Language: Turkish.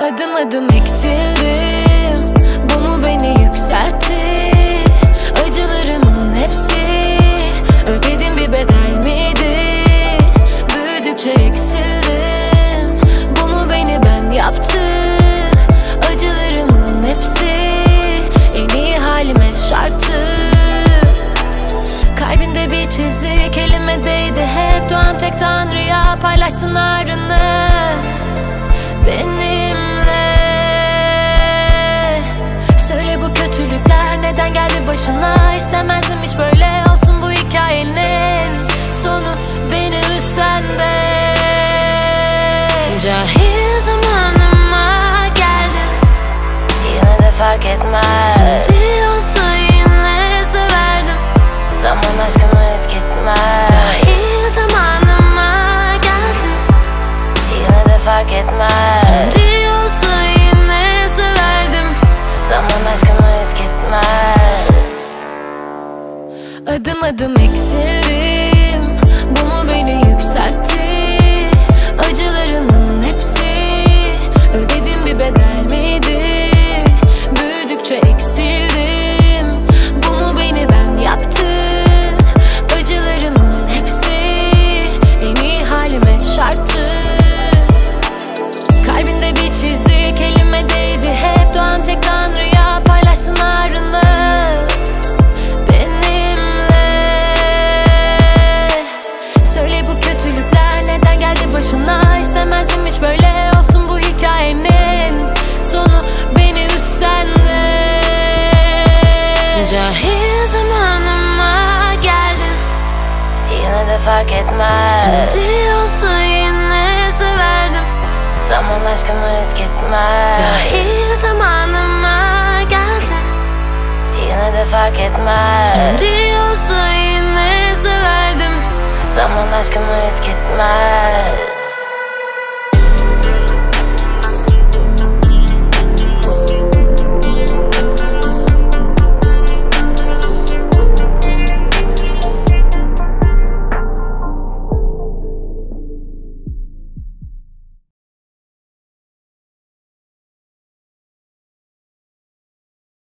Adım adım eksildim, bu mu beni yükseltti? Acılarımın hepsi ödedim bir bedel miydi? Büyüdükçe eksildim, bu mu beni ben yaptı? Acılarımın hepsi en iyi halime şarttı. Kalbinde bir çizik, elime değdi hep. Duam tek Tanrı'ya, paylaşsın ağrını benimle. Söyle bu kötülükler neden geldi başına? İstemezdim hiç böyle olsun bu hikayenin sonu, beni üzsen de. Cahil zamanıma geldin, yine de fark etmez. şimdi olsa yine severdim. Zaman aşkımı eskitmez. Cahil zamanıma geldin, yine de fark etmez. şimdi olsa yine severdim. Zaman aşkımı eskitmez. Adım adım eksildim, bu mu beni yükseltti? Acılarımın hepsi ödedim bir bedel miydi? Büyüdükçe eksildim, bu mu beni ben yaptı? Acılarımın hepsi en iyi halime şarttı. Kalbinde bir çizik, elime değdi hep. Doğan tek Tanrı'ya, paylaşsın ağrını benimle. Söyle bu kötülükler neden geldi başına? İstemezdim hiç böyle olsun bu hikayenin sonu, beni üzsen de. Cahil zamanıma geldin, Yine de fark etmez. şimdi olsa yine severdim. Zaman aşkımı eskitmez. Cahil zamanıma geldin, Yine de fark etmez. şimdi olsa yine severdim. Zaman aşkımı eskitmez.